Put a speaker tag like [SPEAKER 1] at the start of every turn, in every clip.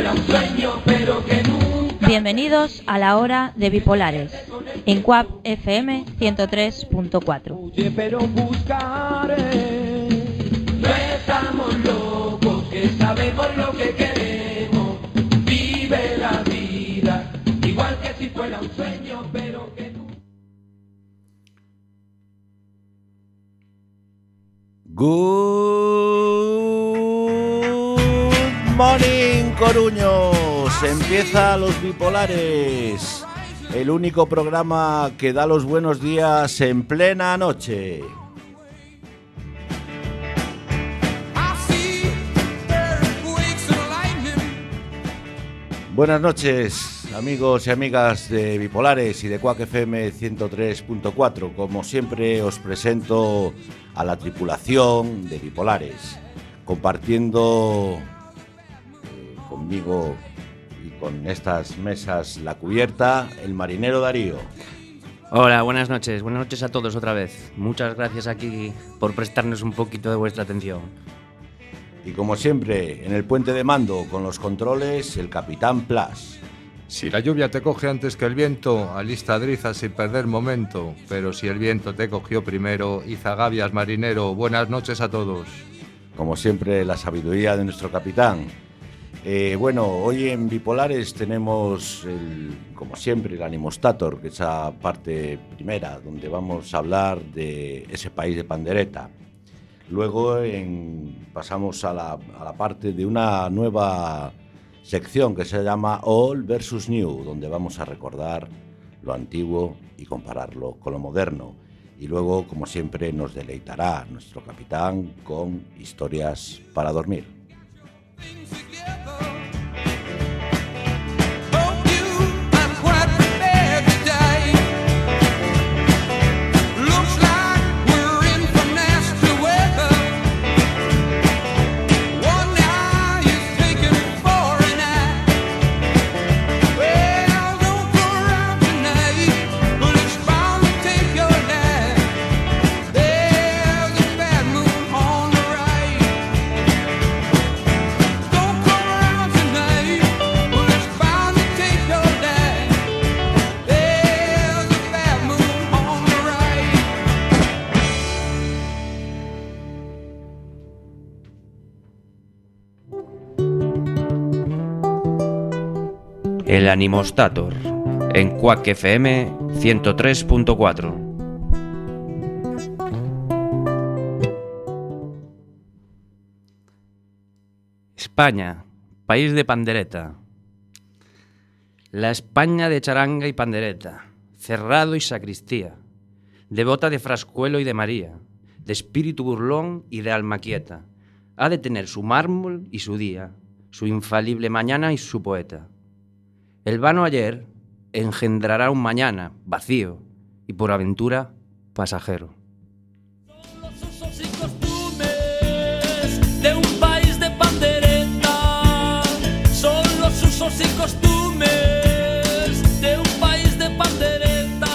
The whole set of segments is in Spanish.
[SPEAKER 1] fuera un sueño, pero que nunca.
[SPEAKER 2] Bienvenidos a la hora de Bipolares, en CUAP FM 103.4.
[SPEAKER 1] Pero buscaré. No estamos locos, que sabemos lo que queremos. Vive la vida, igual que si fuera un sueño, pero que nunca.
[SPEAKER 3] Good morning, Coruños. Empieza Los Bipolares, el único programa que da los buenos días en plena noche. Buenas noches, amigos y amigas de Bipolares y de CUAC FM 103.4. Como siempre os presento a la tripulación de Bipolares, compartiendo conmigo y con estas mesas la cubierta, el marinero Darío.
[SPEAKER 4] Hola, buenas noches a todos otra vez. Muchas gracias aquí por prestarnos un poquito de vuestra atención.
[SPEAKER 3] Y como siempre, en el puente de mando con los controles, el Capitán Plas.
[SPEAKER 5] Si la lluvia te coge antes que el viento, alista drizas sin perder momento. Pero si el viento te cogió primero, izagavias marinero. Buenas noches a todos.
[SPEAKER 3] Como siempre, la sabiduría de nuestro capitán. Hoy en Bipolares tenemos, como siempre, el Animostator, que es esa parte primera, donde vamos a hablar de ese país de pandereta. Luego pasamos a la parte de una nueva sección que se llama Old versus New, donde vamos a recordar lo antiguo y compararlo con lo moderno. Y luego, como siempre, nos deleitará nuestro capitán con historias para dormir.
[SPEAKER 4] El Animostator, en CUAC FM 103.4. España, país de pandereta. La España de charanga y pandereta, cerrado y sacristía, devota de Frascuelo y de María, de espíritu burlón y de alma quieta, ha de tener su mármol y su día, su infalible mañana y su poeta. El vano ayer engendrará un mañana vacío y por aventura pasajero.
[SPEAKER 6] Son los usos y costumbres de un país de pandereta. Son los usos y costumbres de un país de pandereta.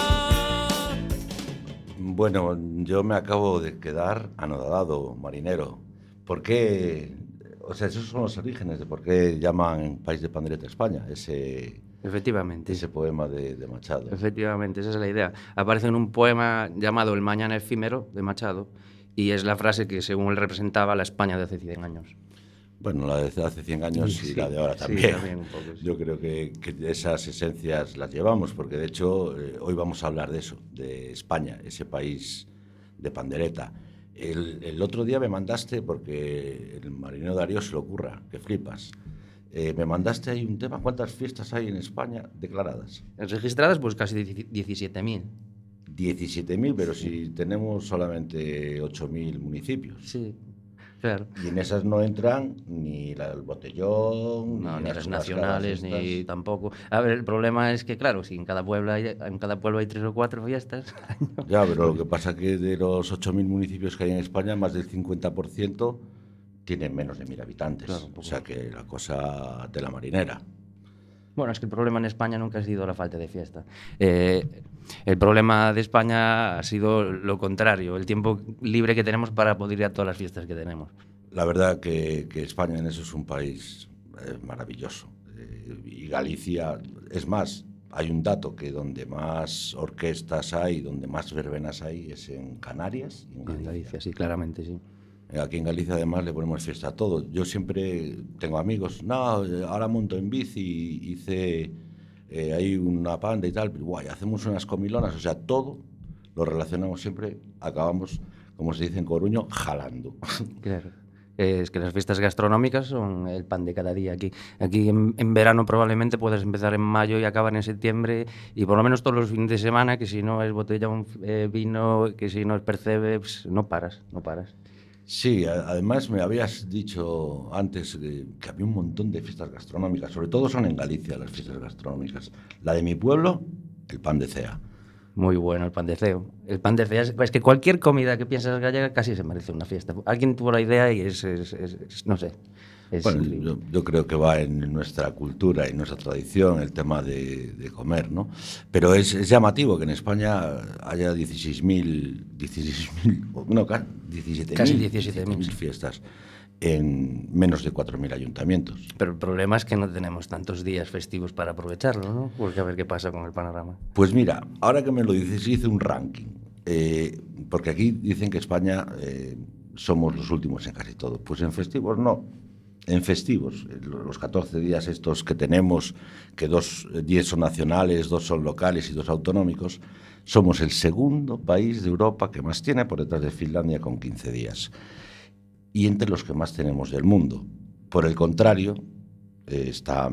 [SPEAKER 3] Bueno, yo me acabo de quedar anodado, marinero. ¿Por qué? O sea, esos son los orígenes de por qué llaman país de pandereta España,
[SPEAKER 4] Efectivamente.
[SPEAKER 3] Ese poema de Machado.
[SPEAKER 4] Efectivamente, esa es la idea. Aparece en un poema llamado El mañana efímero, de Machado, y es la frase que, según él, representaba la España de hace 100 años.
[SPEAKER 3] Bueno, la de hace 100 años
[SPEAKER 4] sí,
[SPEAKER 3] y la de ahora también.
[SPEAKER 4] Sí, también un poco, sí.
[SPEAKER 3] Yo creo que esas esencias las llevamos, porque de hecho hoy vamos a hablar de eso, de España, ese país de pandereta. El otro día me mandaste, porque el marinero Darío se le ocurra, que flipas, me mandaste ahí un tema. ¿Cuántas fiestas hay en España declaradas?
[SPEAKER 4] Registradas, pues casi 17.000.
[SPEAKER 3] 17.000, pero si tenemos solamente 8.000 municipios.
[SPEAKER 4] Sí, claro.
[SPEAKER 3] Y en esas no entran ni el botellón,
[SPEAKER 4] No, ni las
[SPEAKER 3] churrascadas
[SPEAKER 4] nacionales,
[SPEAKER 3] estas.
[SPEAKER 4] ni tampoco. A ver, el problema es que, claro, si en cada pueblo hay 3 o 4 fiestas.
[SPEAKER 3] Ya, pero lo que pasa es que de los 8.000 municipios que hay en España, más del 50% tienen menos de 1.000 habitantes.
[SPEAKER 4] Claro,
[SPEAKER 3] o sea que la cosa de la marinera.
[SPEAKER 4] Bueno, es que el problema en España nunca ha sido la falta de fiesta. El problema de España ha sido lo contrario, el tiempo libre que tenemos para poder ir a todas las fiestas que tenemos.
[SPEAKER 3] La verdad que España en eso es un país maravilloso. y Galicia, es más, hay un dato que donde más orquestas hay, donde más verbenas hay, es en Canarias y en Galicia.
[SPEAKER 4] En Galicia, sí, claramente, sí.
[SPEAKER 3] Aquí en Galicia además le ponemos fiesta a todo. Yo siempre tengo amigos, no, ahora monto en bici, hice hay una panda y tal, guay, hacemos unas comilonas, o sea, todo lo relacionamos siempre, acabamos, como se dice en Coruño, jalando.
[SPEAKER 4] Claro. Es que las fiestas gastronómicas son el pan de cada día aquí. Aquí en verano probablemente puedes empezar en mayo y acabar en septiembre, y por lo menos todos los fines de semana, que si no es botellón, vino, que si no es percebe, pues no paras.
[SPEAKER 3] Sí, además me habías dicho antes que había un montón de fiestas gastronómicas, sobre todo son en Galicia las fiestas gastronómicas. La de mi pueblo, el pan de cea.
[SPEAKER 4] Muy bueno el pan de ceo. El pan de cea es que cualquier comida que piensas gallega casi se merece una fiesta. Alguien tuvo la idea y es no sé.
[SPEAKER 3] Bueno, yo creo que va en nuestra cultura y nuestra tradición el tema de comer, ¿no? Pero es llamativo que en España haya 17.000
[SPEAKER 4] casi 17.000
[SPEAKER 3] fiestas en menos de 4.000 ayuntamientos.
[SPEAKER 4] Pero el problema es que no tenemos tantos días festivos para aprovecharlo, ¿no? Porque a ver qué pasa con el panorama.
[SPEAKER 3] Pues mira, ahora que me lo dices, hice un ranking, porque aquí dicen que España somos los últimos en casi todo. Pues en festivos no. En festivos, los 14 días estos que tenemos, que 10 son nacionales, 2 son locales y 2 autonómicos, somos el segundo país de Europa que más tiene, por detrás de Finlandia, con 15 días. Y entre los que más tenemos del mundo. Por el contrario, está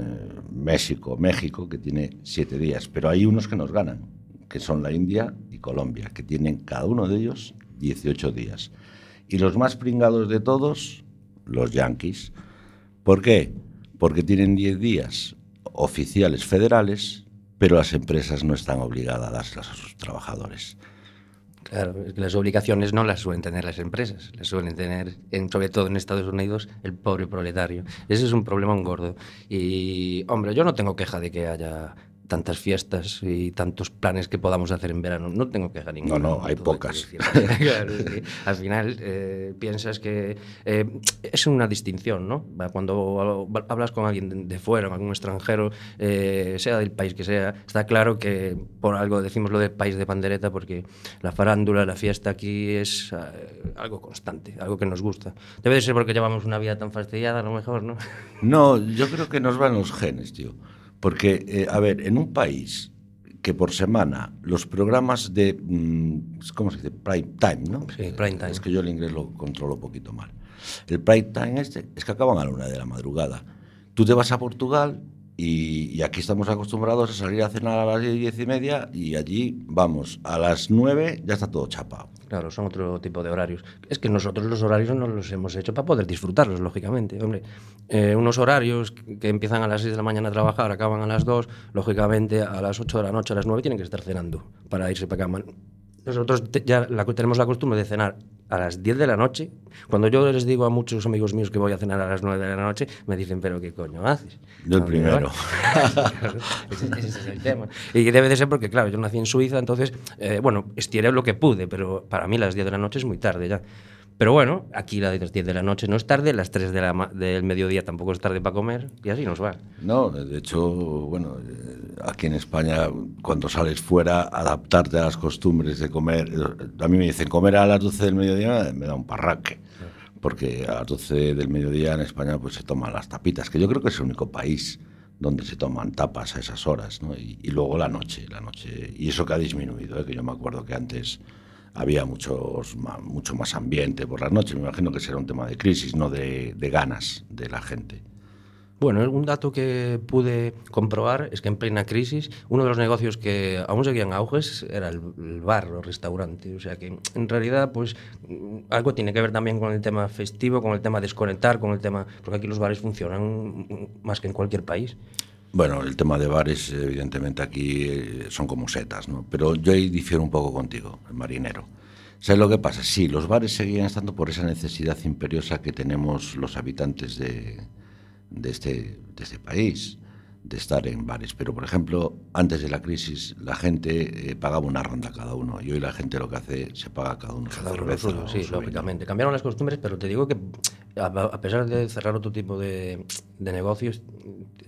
[SPEAKER 3] México, que tiene 7 días, pero hay unos que nos ganan, que son la India y Colombia, que tienen cada uno de ellos 18 días. Y los más pringados de todos, los yanquis. ¿Por qué? Porque tienen 10 días oficiales federales, pero las empresas no están obligadas a dárselas a sus trabajadores.
[SPEAKER 4] Claro, es que las obligaciones no las suelen tener las empresas, las suelen tener, sobre todo en Estados Unidos, el pobre proletario. Ese es un problema gordo. Y, hombre, yo no tengo queja de que haya tantas fiestas y tantos planes que podamos hacer en verano. No tengo queja ninguna.
[SPEAKER 3] No, hay pocas.
[SPEAKER 4] Claro, sí. Al final piensas que es una distinción, ¿no? Cuando hablas con alguien de fuera, con algún extranjero, sea del país que sea, está claro que por algo decimos lo de país de pandereta, porque la farándula, la fiesta aquí es algo constante, algo que nos gusta. Debe de ser porque llevamos una vida tan fastidiada, a lo mejor, ¿no?
[SPEAKER 3] No, yo creo que nos van los genes, tío. Porque, a ver, en un país que por semana los programas de, ¿cómo se dice? Prime time, ¿no?
[SPEAKER 4] Sí, prime time.
[SPEAKER 3] Es que yo el inglés lo controlo un poquito mal. El prime time es que acaban a la 1 de la madrugada. Tú te vas a Portugal y aquí estamos acostumbrados a salir a cenar a las 10:30 y allí, vamos, a las 9 ya está todo chapado.
[SPEAKER 4] Claro, son otro tipo de horarios. Es que nosotros los horarios no los hemos hecho para poder disfrutarlos, lógicamente. Hombre, unos horarios que empiezan a las 6 de la mañana a trabajar, acaban a las 2, lógicamente a las 8 de la noche, a las 9 tienen que estar cenando para irse para cama. Nosotros ya tenemos la costumbre de cenar a las 10 de la noche. Cuando yo les digo a muchos amigos míos que voy a cenar a las 9 de la noche, me dicen, ¿pero qué coño haces?
[SPEAKER 3] Yo el primero.
[SPEAKER 4] Ese es el tema. Y debe de ser porque, claro, yo nací en Suiza, entonces, estiré lo que pude, pero para mí las 10 de la noche es muy tarde ya. Pero bueno, aquí las 10 de la noche no es tarde, las 3 del mediodía tampoco es tarde para comer, y así nos va.
[SPEAKER 3] No, de hecho, bueno, aquí en España, cuando sales fuera, adaptarte a las costumbres de comer. A mí me dicen comer a las 12 del mediodía, me da un parraque. Porque a las 12 del mediodía en España pues se toman las tapitas, que yo creo que es el único país donde se toman tapas a esas horas, ¿no? Y luego la noche. Y eso que ha disminuido, que yo me acuerdo que antes había mucho más ambiente por las noches. Me imagino que será un tema de crisis, no de ganas de la gente.
[SPEAKER 4] Bueno, un dato que pude comprobar es que en plena crisis uno de los negocios que aún seguían auges era el bar o restaurante. O sea que en realidad pues algo tiene que ver también con el tema festivo, con el tema de desconectar, con el tema, porque aquí los bares funcionan más que en cualquier país.
[SPEAKER 3] Bueno, el tema de bares, evidentemente aquí son como setas, ¿no? Pero yo ahí difiero un poco contigo, el marinero. ¿Sabes lo que pasa? Sí, los bares seguían estando por esa necesidad imperiosa que tenemos los habitantes de este país, de estar en bares. Pero, por ejemplo, antes de la crisis, la gente pagaba una ronda cada uno, y hoy la gente lo que hace, se paga cada uno su cerveza.
[SPEAKER 4] Sí, lógicamente. Cambiaron las costumbres, pero te digo que a pesar de cerrar otro tipo de negocios,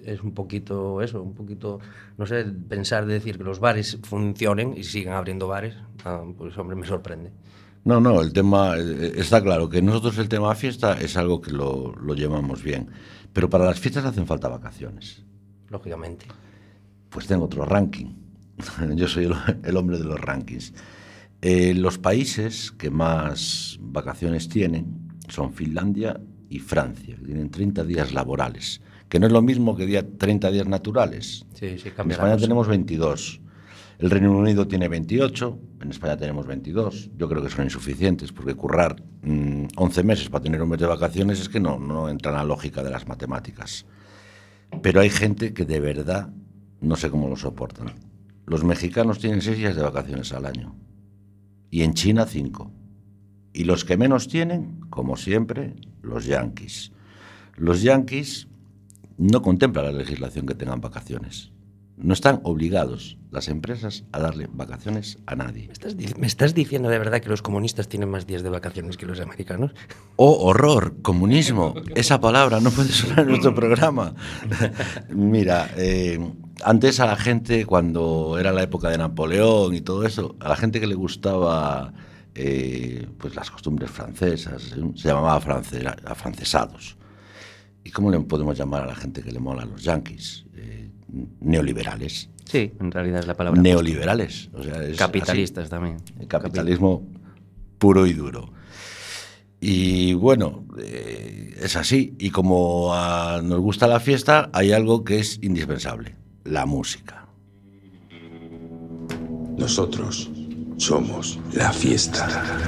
[SPEAKER 4] es un poquito eso, un poquito, no sé, pensar de decir que los bares funcionen y sigan abriendo bares, pues hombre, me sorprende.
[SPEAKER 3] No, el tema, está claro que nosotros el tema fiesta es algo que lo llevamos bien, pero para las fiestas hacen falta vacaciones.
[SPEAKER 4] Lógicamente.
[SPEAKER 3] Pues tengo otro ranking. Yo soy el hombre de los rankings. Los países que más vacaciones tienen son Finlandia y Francia, que tienen 30 días laborales, que no es lo mismo que 30 días naturales.
[SPEAKER 4] Sí,
[SPEAKER 3] en España tenemos 22. El Reino Unido tiene 28, en España tenemos 22. Yo creo que son insuficientes, porque currar 11 meses para tener un mes de vacaciones es que no entra en la lógica de las matemáticas. Pero hay gente que de verdad no sé cómo lo soportan. Los mexicanos tienen 6 días de vacaciones al año. Y en China 5. Y los que menos tienen, como siempre, los yanquis. Los yanquis no contemplan la legislación que tengan vacaciones. No están obligados las empresas a darle vacaciones a nadie.
[SPEAKER 4] ¿Me estás diciendo de verdad que los comunistas tienen más días de vacaciones que los americanos?
[SPEAKER 3] ¡Oh, horror! Comunismo. Esa palabra no puede sonar en nuestro programa. Mira, antes a la gente, cuando era la época de Napoleón y todo eso, a la gente que le gustaba pues las costumbres francesas, se llamaba afrancesados. ¿Y cómo le podemos llamar a la gente que le mola a los yanquis? Neoliberales.
[SPEAKER 4] Sí, en realidad es la palabra.
[SPEAKER 3] Neoliberales. O sea, es
[SPEAKER 4] capitalistas
[SPEAKER 3] así.
[SPEAKER 4] También.
[SPEAKER 3] El capitalismo puro y duro. Y bueno, es así. Y como nos gusta la fiesta, hay algo que es indispensable: la música.
[SPEAKER 7] Nosotros somos la fiesta.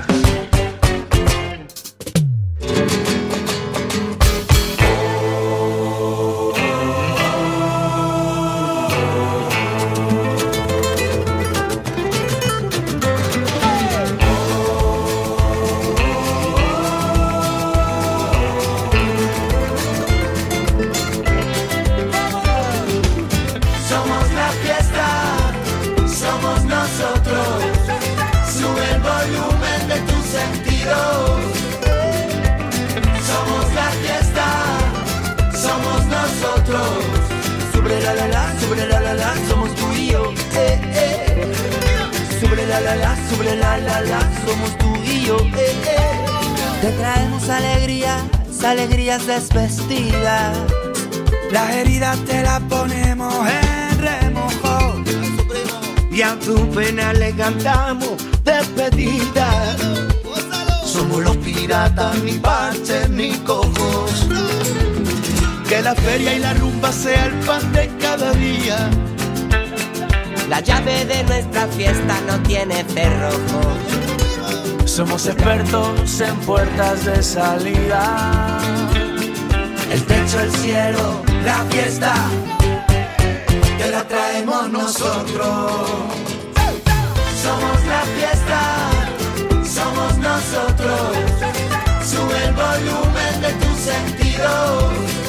[SPEAKER 1] Sobre la, somos tú y yo, Te traemos alegrías desvestidas. Las heridas te las ponemos en remojo y a tu pena le cantamos despedida. Somos los piratas, ni parches ni cojos. Que la feria y la rumba sea el pan de cada día. La llave de nuestra fiesta no tiene cerrojo. Somos expertos en puertas de salida. El techo, el cielo, la fiesta, te la traemos nosotros. Somos la fiesta, somos nosotros. Sube el volumen de tus sentidos.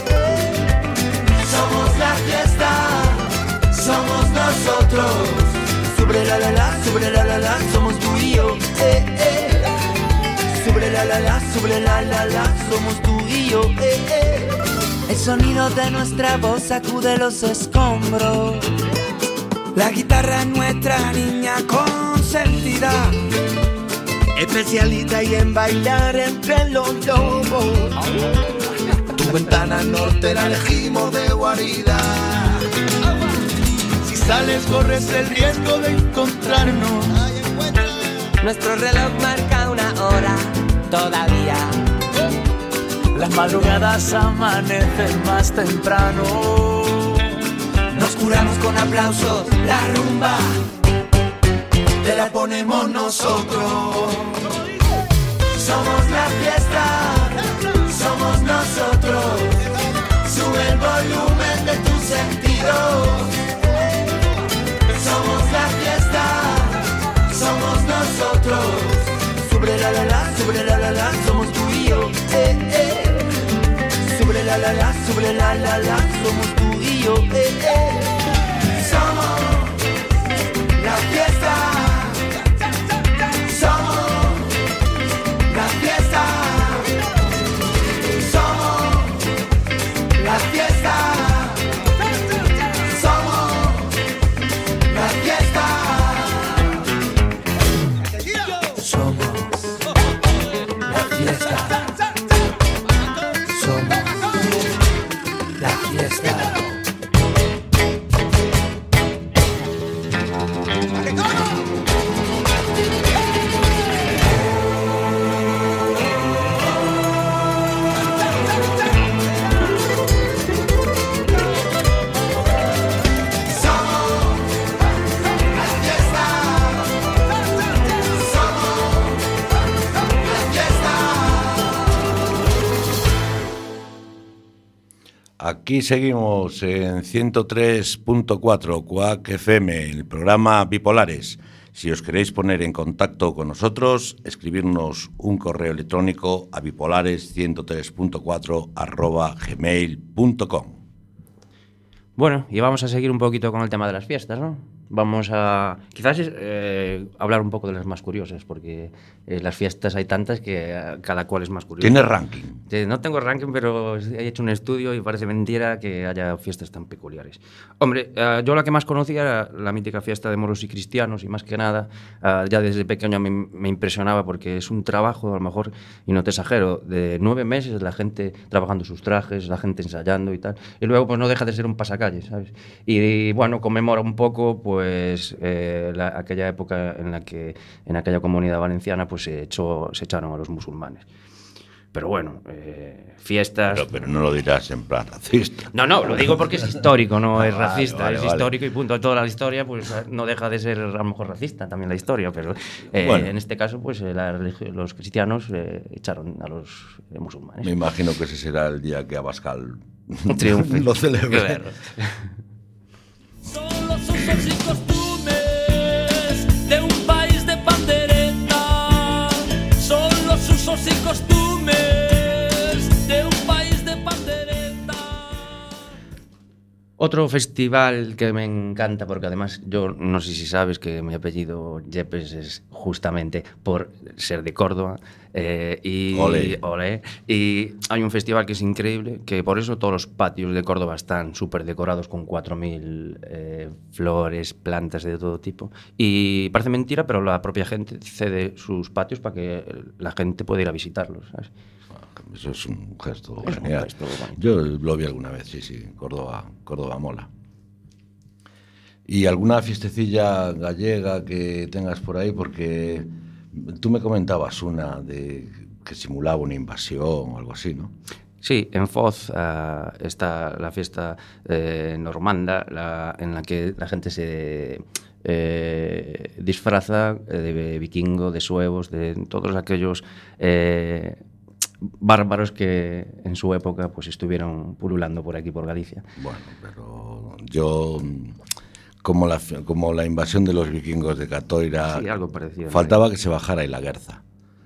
[SPEAKER 1] Somos la fiesta, somos nosotros. Sobre la, somos tú y yo, Sobre la, somos tú y yo, El sonido de nuestra voz sacude los escombros. La guitarra es nuestra niña consentida, especialista y en bailar entre los lobos. Tu ventana norte la elegimos de guarida. Sales, corres el riesgo de encontrarnos. Nuestro reloj marca una hora todavía. Las madrugadas amanecen más temprano. Nos curamos con aplausos, la rumba te la ponemos nosotros. Somos la fiesta, somos nosotros. Sube el volumen de tus sentidos. Somos la fiesta, somos nosotros. Sobre la, somos tú y yo, Sobre la, somos tú y yo, Somos la fiesta, somos la fiesta, somos la fiesta,
[SPEAKER 3] Aquí seguimos en 103.4 CUAC FM, el programa Bipolares. Si os queréis poner en contacto con nosotros, escribirnos un correo electrónico a bipolares103.4@gmail.com.
[SPEAKER 4] Bueno, y vamos a seguir un poquito con el tema de las fiestas, ¿no? Vamos a quizás hablar un poco de las más curiosas, porque las fiestas hay tantas que cada cual es más curioso.
[SPEAKER 3] ¿Tienes ranking?
[SPEAKER 4] No tengo ranking, pero he hecho un estudio y parece mentira que haya fiestas tan peculiares. Hombre, yo la que más conocía era la mítica fiesta de moros y cristianos, y más que nada, ya desde pequeño me impresionaba porque es un trabajo, a lo mejor, y no te exagero, de 9 meses la gente trabajando sus trajes, la gente ensayando y tal, y luego pues no deja de ser un pasacalles, ¿sabes? Y bueno, conmemora un poco pues aquella época en la que en aquella comunidad valenciana pues se echaron a los musulmanes. Pero bueno, fiestas...
[SPEAKER 3] Pero no lo dirás en plan racista.
[SPEAKER 4] No, lo digo porque es histórico, no es racista,
[SPEAKER 3] vale,
[SPEAKER 4] es histórico y punto. Toda la historia pues no deja de ser a lo mejor racista también la historia, pero bueno, en este caso pues los cristianos echaron a los musulmanes.
[SPEAKER 3] Me imagino que ese será el día que Abascal
[SPEAKER 4] triunfe.
[SPEAKER 3] lo celebre.
[SPEAKER 4] Claro.
[SPEAKER 6] Son los usos y costumbres de un país de pandereta. Son los usos y costumbres de un país de pandereta.
[SPEAKER 4] Otro festival que me encanta, porque además yo no sé si sabes que mi apellido Yepes es justamente por ser de Córdoba. Olé. Y hay un festival que es increíble, que por eso todos los patios de Córdoba están súper decorados con 4.000 flores, plantas de todo tipo. Y parece mentira, pero la propia gente cede sus patios para que la gente pueda ir a visitarlos, ¿sabes?
[SPEAKER 3] Eso es un gesto genial. Yo lo vi alguna vez, sí, Córdoba mola. ¿Y alguna fiestecilla gallega que tengas por ahí? Porque tú me comentabas una que simulaba una invasión o algo así, ¿no?
[SPEAKER 4] Sí, en Foz está la fiesta normanda, en la que la gente se disfraza de vikingo, de suevos, de todos aquellos bárbaros que en su época pues estuvieron pululando por aquí, por Galicia.
[SPEAKER 3] Bueno, pero yo... Como la invasión de los vikingos de Catoira,
[SPEAKER 4] sí, algo parecido,
[SPEAKER 3] faltaba que se bajara y la Guerza.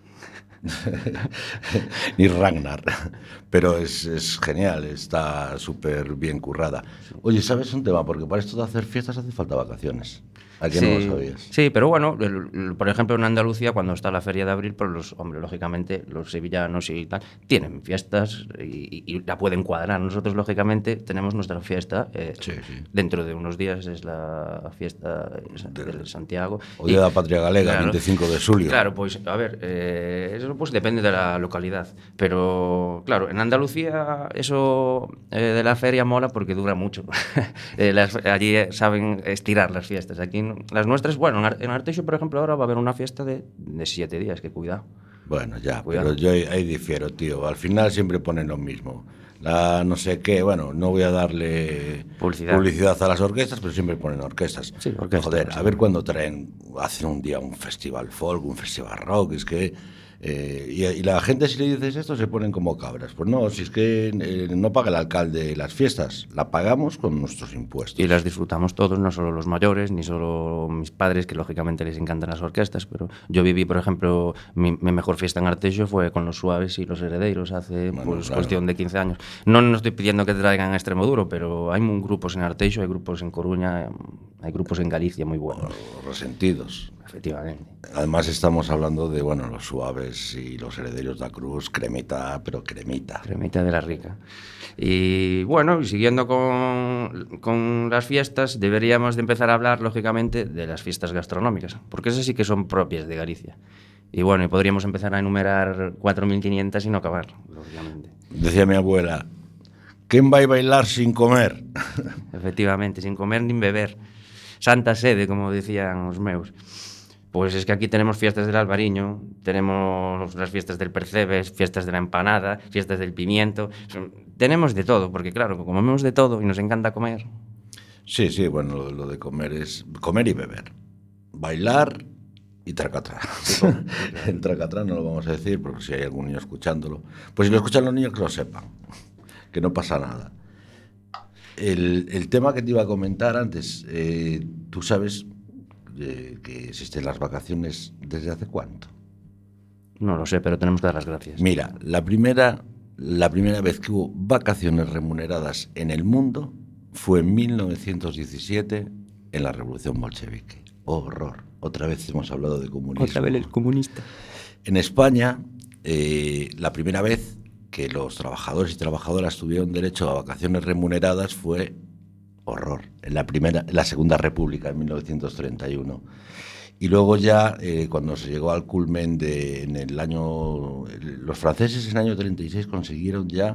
[SPEAKER 3] Ni Ragnar. Pero es genial, está súper bien currada. Oye, ¿sabes un tema? Porque para esto de hacer fiestas hace falta vacaciones. ¿A qué no lo sabías?
[SPEAKER 4] Sí, pero bueno, por ejemplo en Andalucía cuando está la Feria de Abril, pues lógicamente los sevillanos y tal tienen fiestas y la pueden cuadrar. Nosotros lógicamente tenemos nuestra fiesta, dentro de unos días es la fiesta de Santiago.
[SPEAKER 3] O de la Patria Galega, claro, 25 de julio.
[SPEAKER 4] Claro, pues a ver, eso pues depende de la localidad, pero claro, en Andalucía eso de la feria mola porque dura mucho. Allí saben estirar las fiestas, aquí las nuestras, bueno, en Arteixo, por ejemplo, ahora va a haber una fiesta de 7 días, que cuidado.
[SPEAKER 3] Bueno, ya, cuidado. Pero yo ahí difiero, tío. Al final siempre ponen lo mismo. La no sé qué, bueno, no voy a darle publicidad a las orquestas, pero siempre ponen orquestas.
[SPEAKER 4] Sí, orquestas.
[SPEAKER 3] Joder, a ver cuándo hacen un día un festival folk, un festival rock, es que... y la gente, si le dices esto, se ponen como cabras. Pues no, si es que no paga el alcalde las fiestas, la pagamos con nuestros impuestos.
[SPEAKER 4] Y las disfrutamos todos, no solo los mayores, ni solo mis padres, que lógicamente les encantan las orquestas, pero yo viví, por ejemplo, mi mejor fiesta en Arteixo fue con los Suaves y los Heredeiros hace cuestión de 15 años. No estoy pidiendo que te traigan a Extremoduro, pero hay grupos en Arteixo, hay grupos en Coruña, hay grupos en Galicia muy buenos.
[SPEAKER 3] Resentidos.
[SPEAKER 4] Efectivamente.
[SPEAKER 3] Además estamos hablando de, los Suaves y los Herederos da Cruz, cremita, pero cremita.
[SPEAKER 4] Cremita de la rica. Y bueno, siguiendo con las fiestas, deberíamos de empezar a hablar, lógicamente, de las fiestas gastronómicas, porque esas sí que son propias de Galicia. Y bueno, podríamos empezar a enumerar 4.500 y no acabar, lógicamente.
[SPEAKER 3] Decía mi abuela, ¿quién va a bailar sin comer?
[SPEAKER 4] Efectivamente, sin comer ni beber. Santa sede, como decían os meus. Pues es que aquí tenemos fiestas del Albariño, tenemos las fiestas del Percebes, fiestas de la empanada, fiestas del pimiento. Tenemos de todo, porque claro, como comemos de todo y nos encanta comer.
[SPEAKER 3] Sí, bueno, lo de comer es comer y beber. Bailar y tracatrá. Sí, claro. El tracatrá no lo vamos a decir, porque si hay algún niño escuchándolo, pues si lo escuchan los niños que lo sepan, que no pasa nada. El tema que te iba a comentar antes, tú sabes que existen las vacaciones desde hace cuánto.
[SPEAKER 4] No lo sé, pero tenemos que dar las gracias.
[SPEAKER 3] Mira, la primera vez que hubo vacaciones remuneradas en el mundo fue en 1917, en la Revolución Bolchevique. Horror. Otra vez hemos hablado de comunismo.
[SPEAKER 4] Otra vez el comunista.
[SPEAKER 3] En España, la primera vez que los trabajadores y trabajadoras tuvieron derecho a vacaciones remuneradas fue horror, en la Segunda República, en 1931. Y luego ya, cuando se llegó al culmen en el año... Los franceses en el año 36 consiguieron ya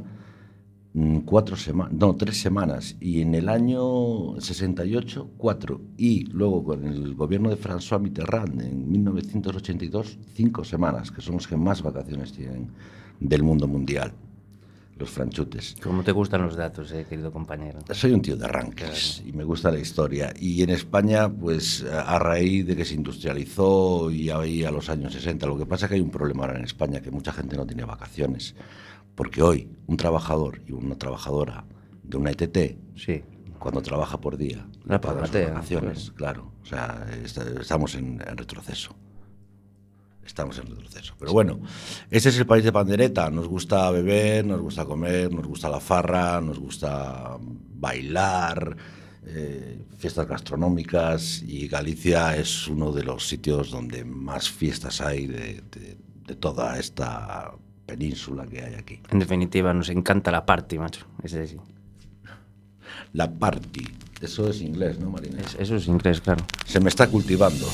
[SPEAKER 3] 3 semanas. Y en el año 68, 4. Y luego con el gobierno de François Mitterrand, en 1982, 5 semanas, que son los que más vacaciones tienen del mundo mundial. Los franchutes.
[SPEAKER 4] ¿Cómo te gustan los datos, querido compañero?
[SPEAKER 3] Soy un tío de rankings y me gusta la historia. Y en España, pues a raíz de que se industrializó y ahí a los años 60, lo que pasa es que hay un problema ahora en España, que mucha gente no tiene vacaciones. Porque hoy un trabajador y una trabajadora de una ETT,
[SPEAKER 4] sí,
[SPEAKER 3] cuando trabaja por día,
[SPEAKER 4] la
[SPEAKER 3] paga sus vacaciones, claro. O sea, estamos en retroceso. Estamos en retroceso. Pero bueno, este es el país de pandereta. Nos gusta beber, nos gusta comer, nos gusta la farra, nos gusta bailar, fiestas gastronómicas, y Galicia es uno de los sitios donde más fiestas hay de toda esta península que hay aquí.
[SPEAKER 4] En definitiva, nos encanta la party, macho. Ese sí.
[SPEAKER 3] La party. Eso es inglés, ¿no, Marina?
[SPEAKER 4] Eso es inglés, claro.
[SPEAKER 3] Se me está cultivando.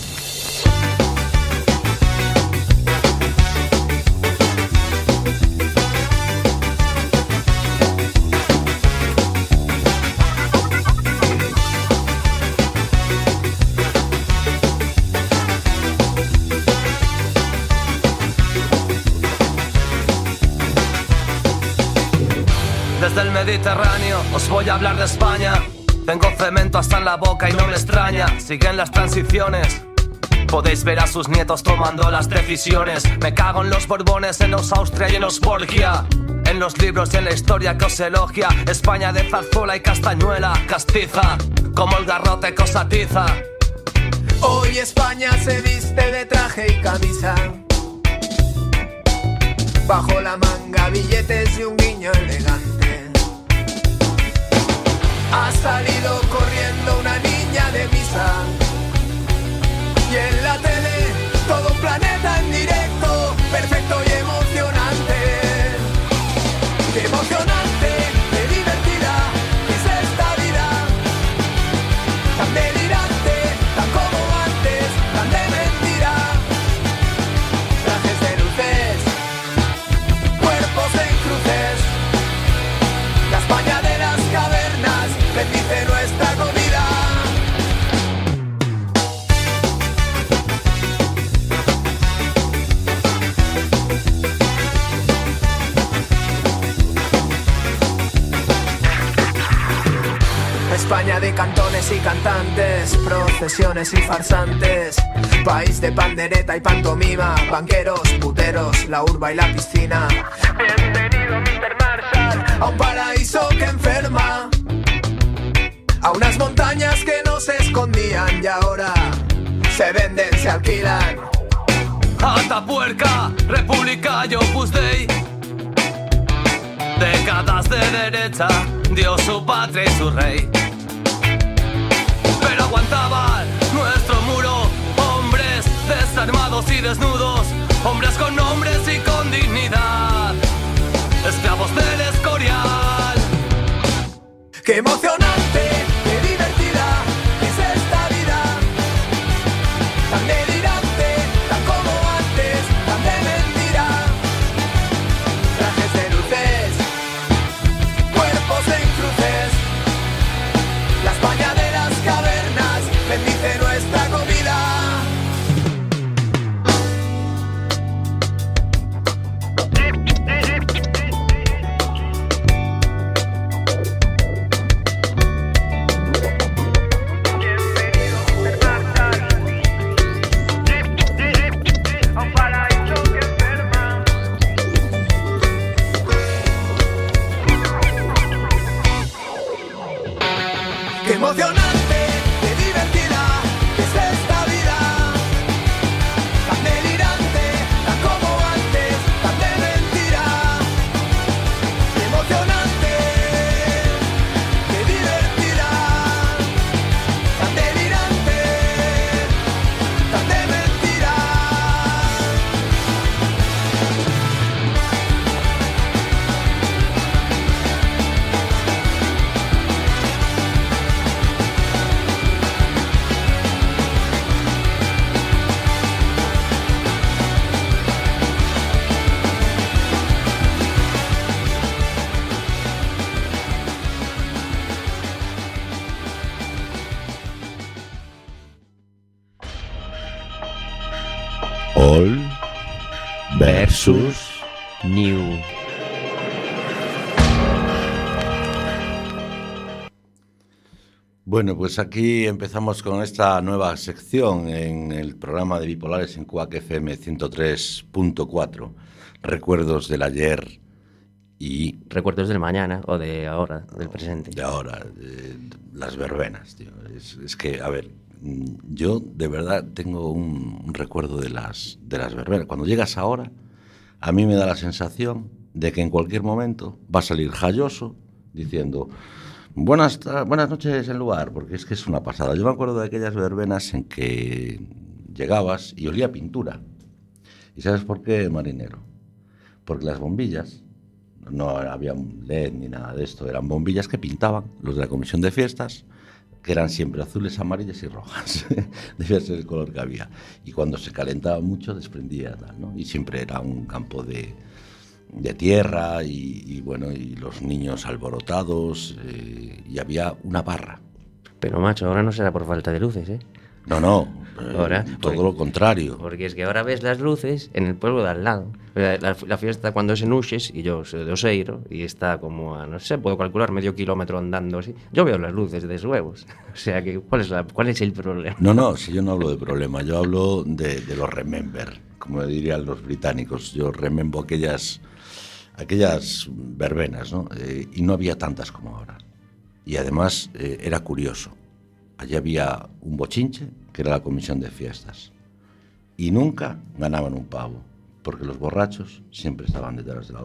[SPEAKER 8] Desde el Mediterráneo os voy a hablar de España. Tengo cemento hasta en la boca y no me extraña. Siguen las transiciones. Podéis ver a sus nietos tomando las decisiones. Me cago en los Borbones, en los Austria y en los Borgia. En los libros y en la historia que os elogia. España de zarzuela y castañuela, castiza, como el garrote que os atiza.
[SPEAKER 9] Hoy España se viste de traje y camisa. Bajo la manga billetes y un guiño elegante. Ha salido corriendo una niña de misa. Y en la tele todo un planeta en directo, perfecto y emocionante. ¡Qué emocionante, qué divertida es esta vida! Tan delirante, tan como antes, tan de mentira. Trajes de luces, cuerpos en cruces. La España de las cavernas bendice nuestra comida. España de cantones y cantantes, procesiones y farsantes. País de pandereta y pantomima, banqueros, puteros, la urba y la piscina. Bienvenido Mr. Marshall a un paraíso que enferma, a unas montañas que no se escondían y ahora se venden, se alquilan.
[SPEAKER 8] Atapuerca, República y Opus Dei. Décadas de derecha, dio su patria y su rey. Pero aguantaban nuestro muro, hombres desarmados y desnudos, hombres con nombres y con dignidad, esclavos del Escorial.
[SPEAKER 9] ¡Qué emocionante, qué divertida es esta vida! Tan delirante, tan como antes, tan de mentira. Trajes de luces, cuerpos en cruces. La España de las cavernas bendice nuestra comida.
[SPEAKER 3] versus
[SPEAKER 4] New.
[SPEAKER 3] Bueno, pues aquí empezamos con esta nueva sección en el programa de Bipolares en Quack FM 103.4. Recuerdos del ayer y...
[SPEAKER 4] Recuerdos del mañana o de ahora, del presente.
[SPEAKER 3] De ahora, las verbenas, tío. Es que, a ver, yo de verdad tengo un recuerdo de las verbenas. Cuando llegas ahora, a mí me da la sensación de que en cualquier momento va a salir Jayoso diciendo... Buenas noches en lugar, porque es que es una pasada. Yo me acuerdo de aquellas verbenas en que llegabas y olía a pintura. ¿Y sabes por qué, marinero? Porque las bombillas, no había LED ni nada de esto, eran bombillas que pintaban los de la comisión de fiestas, que eran siempre azules, amarillas y rojas. Debía ser el color que había. Y cuando se calentaba mucho desprendía tal, ¿no? Y siempre era un campo de tierra y bueno, y los niños alborotados, y había una barra.
[SPEAKER 4] Pero macho, ahora no será por falta de luces, ¿eh?
[SPEAKER 3] No,
[SPEAKER 4] ahora,
[SPEAKER 3] todo lo contrario.
[SPEAKER 4] Porque es que ahora ves las luces en el pueblo de al lado. La fiesta cuando es en Uxes, y yo soy de Oseiro, y está como a, no sé, puedo calcular medio kilómetro andando así. Yo veo las luces de huevos. O sea, que ¿cuál es el problema?
[SPEAKER 3] No, si yo no hablo de problema, yo hablo de los remember, como dirían los británicos. Yo remembo aquellas verbenas, ¿no? Y no había tantas como ahora. Y además era curioso. Allí había un bochinche, que era la comisión de fiestas. Y nunca ganaban un pavo, porque los borrachos siempre estaban detrás de la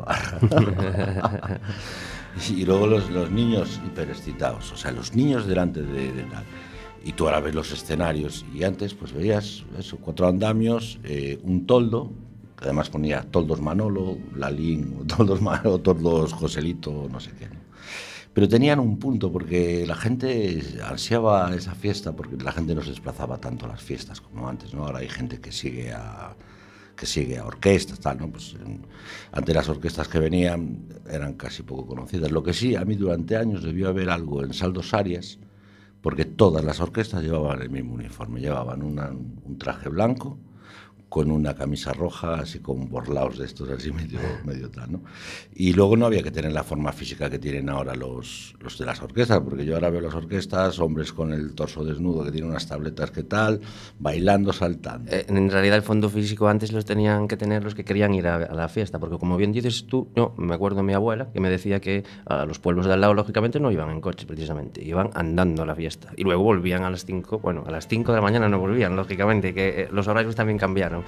[SPEAKER 3] barra. Y luego los niños hiperexcitados, o sea, los niños delante de tal. Y tú ahora ves los escenarios, y antes pues veías eso, 4 andamios, un toldo, que además ponía Toldos Manolo, Lalín, Toldos Joselito, no sé qué, ¿no? Pero tenían un punto, porque la gente ansiaba esa fiesta, porque la gente no se desplazaba tanto a las fiestas como antes, ¿no? Ahora hay gente que sigue a orquestas, tal, ¿no? Pues antes las orquestas que venían eran casi poco conocidas. Lo que sí, a mí durante años debió haber algo en Saldos Arias, porque todas las orquestas llevaban el mismo uniforme, llevaban un traje blanco, con una camisa roja, así con borlaos de estos, así medio tal, ¿no? Y luego no había que tener la forma física que tienen ahora los de las orquestas, porque yo ahora veo las orquestas, hombres con el torso desnudo, que tienen unas tabletas que tal, bailando, saltando.
[SPEAKER 4] En realidad el fondo físico antes los tenían que tener los que querían ir a la fiesta, porque como bien dices tú, yo me acuerdo de mi abuela, que me decía que a los pueblos de al lado, lógicamente, no iban en coche, precisamente, iban andando a la fiesta. Y luego volvían a las 5, bueno, a las 5 de la mañana no volvían, lógicamente, que los horarios también cambiaron.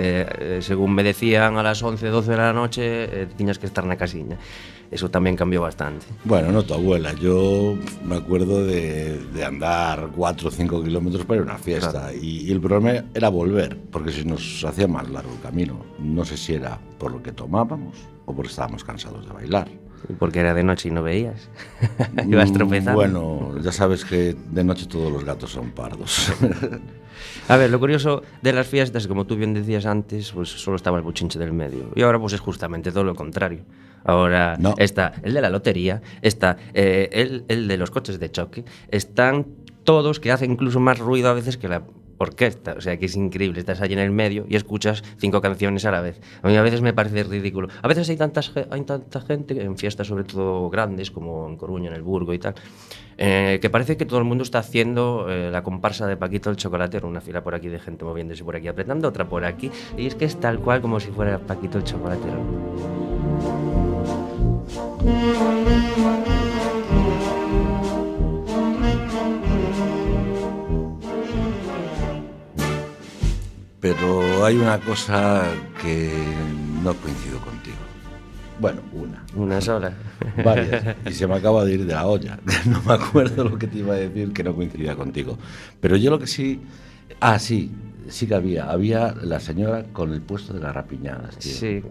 [SPEAKER 4] Según me decían, a las 11, 12 de la noche tenías que estar en la casiña. Eso también cambió bastante.
[SPEAKER 3] Bueno, no tu abuela, yo me acuerdo de andar 4 o 5 kilómetros para ir a una fiesta, claro. Y el problema era volver, porque si nos hacía más largo el camino. No sé si era por lo que tomábamos o porque estábamos cansados de bailar.
[SPEAKER 4] Porque era de noche y no veías. Ibas tropezando.
[SPEAKER 3] Bueno, ya sabes que de noche todos los gatos son pardos.
[SPEAKER 4] A ver, lo curioso de las fiestas, como tú bien decías antes, pues solo estaba el bochinche del medio. Y ahora pues es justamente todo lo contrario. Ahora está el de la lotería, está el de los coches de choque, están todos que hacen incluso más ruido a veces que la orquesta. O sea que es increíble, estás allí en el medio y escuchas 5 canciones a la vez. A mí a veces me parece ridículo. A veces hay tanta gente en fiestas, sobre todo grandes, como en Coruña, en el Burgo y tal, que parece que todo el mundo está haciendo la comparsa de Paquito el Chocolatero, una fila por aquí de gente moviéndose por aquí, apretando, otra por aquí, y es que es tal cual como si fuera Paquito el Chocolatero.
[SPEAKER 3] Pero hay una cosa que no coincido contigo. Bueno,
[SPEAKER 4] una sola.
[SPEAKER 3] Varias. Y se me acaba de ir de la olla. No me acuerdo lo que te iba a decir, que no coincidía contigo. Pero yo lo que sí... sí que había la señora con el puesto de las rapiñadas, tío.
[SPEAKER 4] Sí.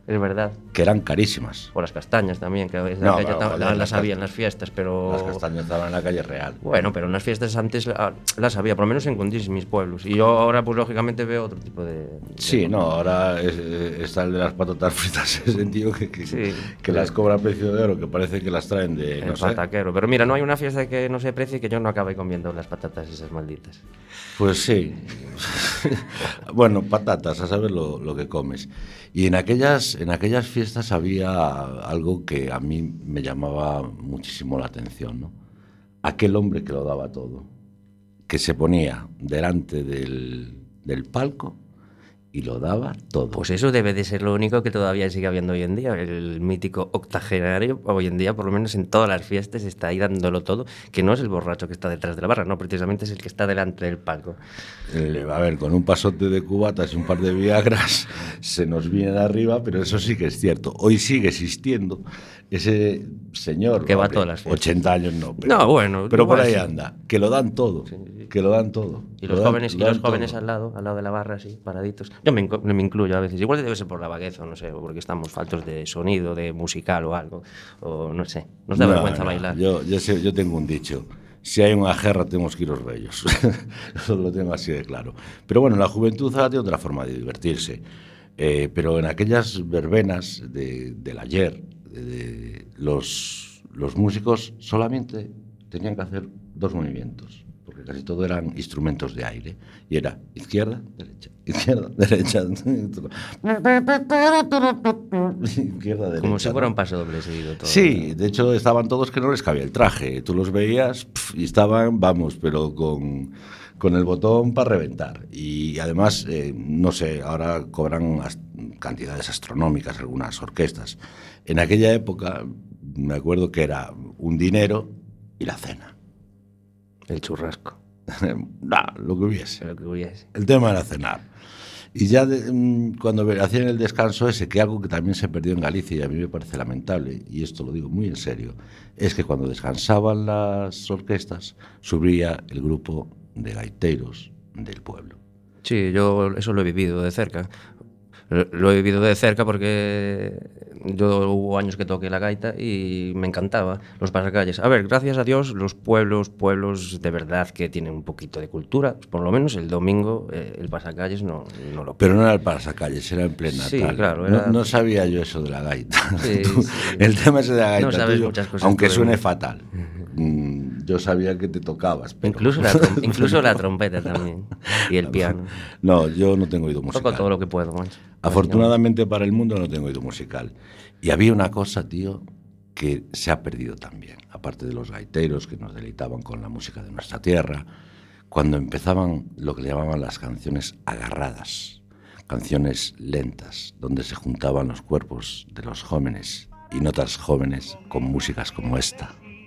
[SPEAKER 4] Es verdad.
[SPEAKER 3] que eran carísimas.
[SPEAKER 4] O las castañas también, que
[SPEAKER 3] No,
[SPEAKER 4] las había en las fiestas, pero...
[SPEAKER 3] Las castañas estaban en la calle Real.
[SPEAKER 4] Bueno, pero en las fiestas antes las había, por lo menos en Condis, mis pueblos. Y yo ahora, pues lógicamente veo otro tipo de...
[SPEAKER 3] Sí, no, ahora está el de las patatas fritas, ese tío que
[SPEAKER 4] Sí.
[SPEAKER 3] las cobra a precio de oro, que parece que las traen de,
[SPEAKER 4] El
[SPEAKER 3] no sé.
[SPEAKER 4] pataquero. Pero mira, no hay una fiesta que no se precie que yo no acabe comiendo las patatas esas malditas.
[SPEAKER 3] Pues sí. Bueno, patatas, a saber lo que comes. Y en aquellas fiestas había algo que a mí me llamaba muchísimo la atención, ¿no? Aquel hombre que lo daba todo, que se ponía delante del palco y lo daba todo.
[SPEAKER 4] Pues eso debe de ser lo único que todavía sigue habiendo hoy en día. El mítico octogenario, hoy en día, por lo menos en todas las fiestas, está ahí dándolo todo, que no es el borracho que está detrás de la barra, no, precisamente es el que está delante del palco.
[SPEAKER 3] A ver, con un pasote de cubatas y un par de viagras se nos viene de arriba, pero eso sí que es cierto. Hoy sigue existiendo ese señor,
[SPEAKER 4] que va a todas las fiestas.
[SPEAKER 3] 80 años no, pero por ahí anda, que lo dan todo, que lo dan todo.
[SPEAKER 4] Y los jóvenes al lado de la barra, así, paraditos. Yo me incluyo a veces, igual debe ser por la vagueza, o no sé, o porque estamos faltos de sonido, de musical o algo, o no sé, nos da vergüenza bailar.
[SPEAKER 3] Yo tengo un dicho: si hay una guerra tenemos que ir los bellos. Eso lo tengo así de claro. Pero bueno, la juventud ahora tiene otra forma de divertirse. Pero en aquellas verbenas del ayer, los músicos solamente tenían que hacer 2 movimientos, porque casi todo eran instrumentos de aire, y era izquierda, derecha, izquierda, derecha, izquierda, derecha.
[SPEAKER 4] Como si fuera un paso doble seguido todo.
[SPEAKER 3] Sí, de hecho estaban todos que no les cabía el traje, tú los veías y estaban, vamos, pero con el botón para reventar. Y además, no sé, ahora cobran cantidades astronómicas algunas orquestas. En aquella época me acuerdo que era un dinero y la cena.
[SPEAKER 4] El churrasco.
[SPEAKER 3] Lo que hubiese.
[SPEAKER 4] Lo que hubiese.
[SPEAKER 3] El tema era cenar. Y ya cuando hacían el descanso ese, que algo que también se perdió en Galicia y a mí me parece lamentable, y esto lo digo muy en serio, es que cuando descansaban las orquestas, subía el grupo de gaiteros del pueblo.
[SPEAKER 4] Sí, yo eso lo he vivido de cerca. Lo he vivido de cerca porque yo hubo años que toqué la gaita y me encantaba los pasacalles. A ver, gracias a Dios, los pueblos de verdad que tienen un poquito de cultura, por lo menos el domingo el pasacalles no lo...
[SPEAKER 3] Pero no era el pasacalles, era en plena
[SPEAKER 4] Sí,
[SPEAKER 3] tal.
[SPEAKER 4] claro. Era...
[SPEAKER 3] No sabía yo eso de la gaita.
[SPEAKER 4] Sí,
[SPEAKER 3] Tú,
[SPEAKER 4] sí.
[SPEAKER 3] El tema ese de la gaita,
[SPEAKER 4] No sabes
[SPEAKER 3] tuyo,
[SPEAKER 4] muchas cosas.
[SPEAKER 3] aunque suene fatal. Yo sabía que te tocabas. Pero...
[SPEAKER 4] Incluso la trompeta también. Y el piano.
[SPEAKER 3] No, yo no tengo oído musical.
[SPEAKER 4] Toco todo lo que puedo, macho.
[SPEAKER 3] Afortunadamente para el mundo no tengo oído musical. Y había una cosa, tío, que se ha perdido también. Aparte de los gaiteros que nos deleitaban con la música de nuestra tierra, cuando empezaban lo que le llamaban las canciones agarradas, canciones lentas, donde se juntaban los cuerpos de los jóvenes y notas jóvenes con músicas como esta.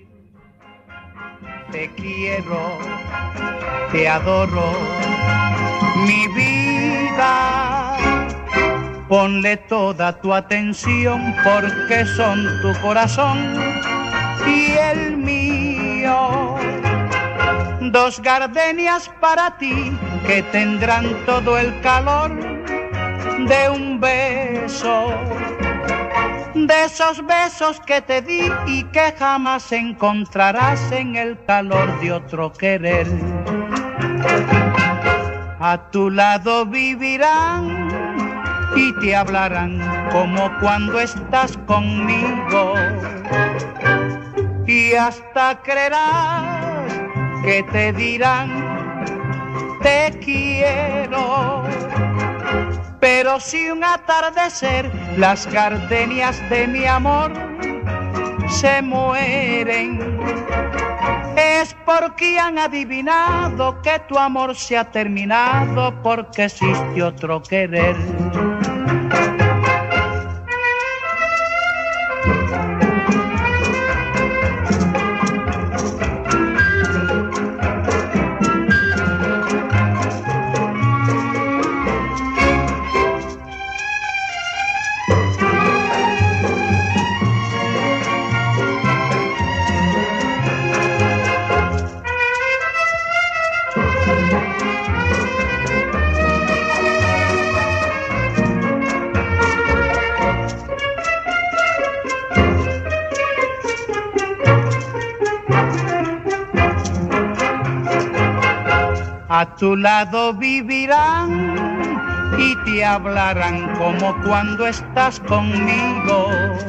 [SPEAKER 10] Te quiero, te adoro, mi vida. Ponle toda tu atención porque son tu corazón y el mío. 2 gardenias para ti que tendrán todo el calor de un beso. De esos besos que te di y que jamás encontrarás en el calor de otro querer. A tu lado vivirán y te hablarán como cuando estás conmigo. Y hasta creerás que te dirán te quiero. Pero si un atardecer las gardenias de mi amor se mueren, es porque han adivinado que tu amor se ha terminado porque existe otro querer. a tu lado vivirán y te hablarán como cuando estás conmigo.